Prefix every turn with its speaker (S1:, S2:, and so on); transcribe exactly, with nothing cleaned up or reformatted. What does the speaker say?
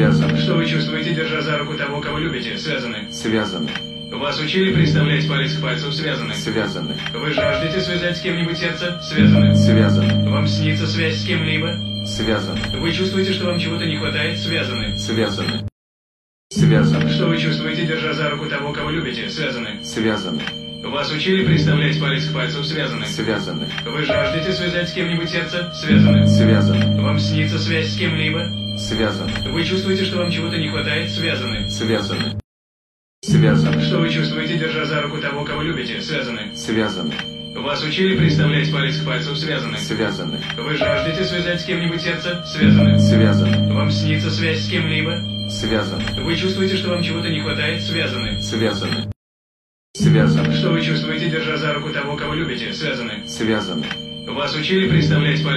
S1: Связаны.
S2: Что вы чувствуете, держа за руку того, кого любите? Связаны.
S1: Связаны.
S2: Вас учили представлять палец к пальцу? Связаны.
S1: Связаны.
S2: Вы жаждете связать с кем-нибудь сердце? Связаны.
S1: Связаны.
S2: Вам снится связь с кем-либо?
S1: Связаны.
S2: Вы чувствуете, что вам чего-то не хватает? Связаны.
S1: Связаны. Связаны.
S2: Что вы чувствуете, держа за руку того, кого любите? Связаны.
S1: Связаны.
S2: Вас учили представлять палец к пальцу? Связаны.
S1: Связаны.
S2: Вы жаждете связать с кем-нибудь сердце? Связаны.
S1: Связаны.
S2: Вам снится связь с кем-либо?
S1: Связаны.
S2: Вы чувствуете, что вам чего-то не хватает? Связаны.
S1: Связаны. Связаны.
S2: Что вы чувствуете, держа за руку того, кого любите? Связаны.
S1: Связаны.
S2: Вас учили представлять палец к пальцу? Связаны.
S1: Связаны.
S2: Вы жаждете связать с кем-нибудь сердце? Связаны.
S1: Связаны.
S2: Вам снится связь с кем-либо?
S1: Связаны.
S2: Вы чувствуете, что вам чего-то не хватает? Связаны.
S1: Связаны. Связаны.
S2: Что вы чувствуете, держа за руку того, кого любите? Связаны.
S1: Связаны.
S2: Вас учили представлять палец